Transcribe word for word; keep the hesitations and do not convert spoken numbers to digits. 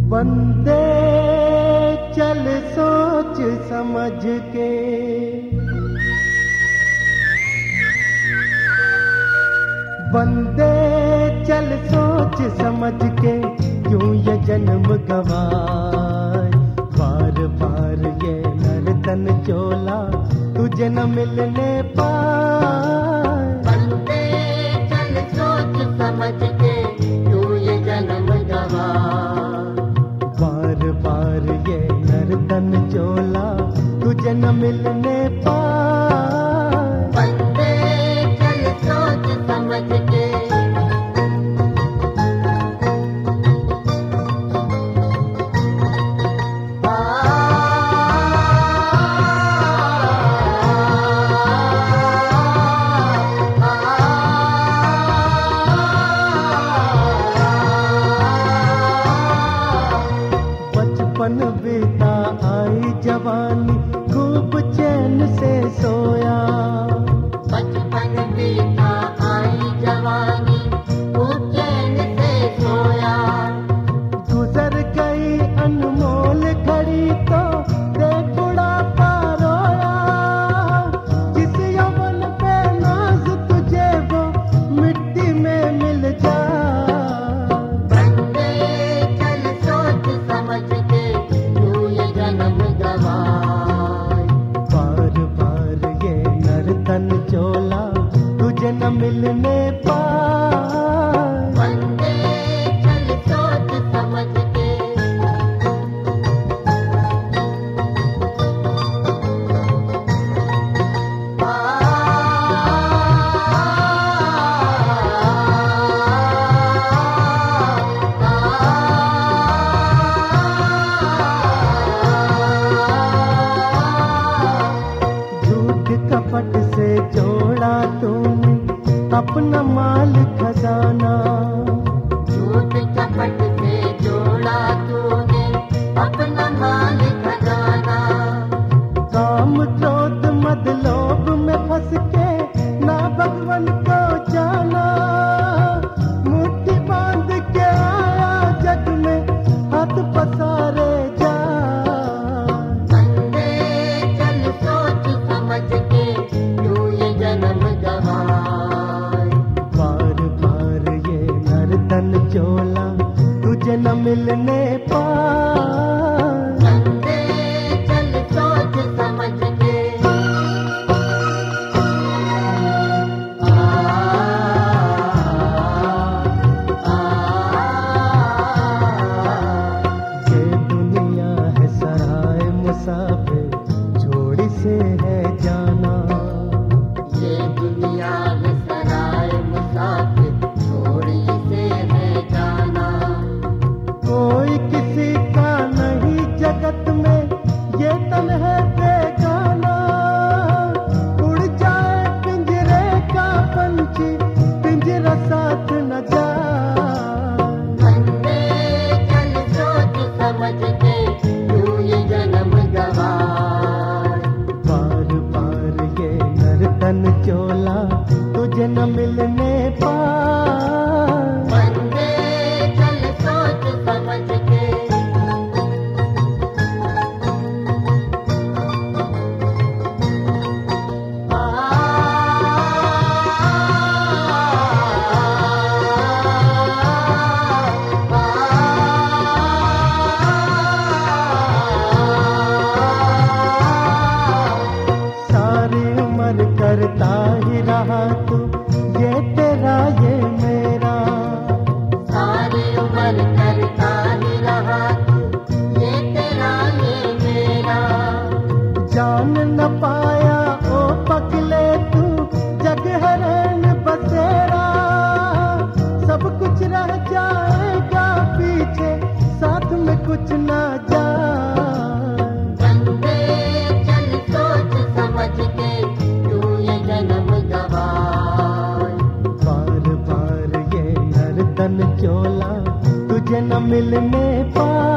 बंदे चल सोच समझ के, बंदे चल सोच समझ के क्यों ये जन्म गवाए। बार बार ये नर्तन चोला तुझे न मिलने पाए। बंदे चल सोच समझ के क्यों ये जन्म गवाए। बार बार ये नर्तन चोला तुझे न मिलने पाए। बंदे चल सोच समझ के। बचपन बीता आई जवानी खूब चैन से सोया। बचपन बीता आई जवानी खूब चैन से सोया। गुजर गई अनमोल घड़ी तो देख बुढ़ापा रोया। जिस यौवन पे नाज तुझे वो मिट्टी में मिल जा। बंदे चल सोच समझ के क्यों ये जन्म गवाए। बार बार ये नर्तन चोला तुझे न मिलने पाए। बंदे चल सोच समझ के। झूठ कपट से जोड़ा तूने अपना माल खजाना। झूठ कपट से जोड़ा तूने अपना माल खजाना। काम क्रोध मद लोभ में फंस के ना भगवान को जाना। मुट्ठी बांध के आया जग में हाथ पसारे जा। बंदे चल सोच समझ के क्यों ये जन्म गवाए। बार बार ये नर्तन चोला तुझे न मिलने पाए। बंदे चल सोच समझ के। आ, आ, ये दुनिया है सराय मुसाफिर जोड़ी से है जाना। ये दुनिया है सराय मुसाफिर थोड़ी से है जाना। कोई किसी का नहीं जगत में ये तन है बेगाना। उड़ जाए पिंजरे का पंछी पिंजरा साथ न जाए। बंदे चल सोच समझ के क्यों ये जन्म गवाए। बार बार ये नर्तन चोला तुझे न मिलने पाए। बंदे चल सोच समझ के। आ, सारी उम्र करता ही रहा तू ये तेरा ये मेरा। सारी उम्र करता ही रहा तू ये तेरा ये मेरा। जान न पाया ओ पगले तू जग है रैन बसेरा। सब कुछ रह जाएगा पीछे साथ में कुछ ना जाए। बंदे चल सोच समझ के क्यों ये जन्म गवाए। बार बार ये नर्तन चोला तुझे न मिलने पाए।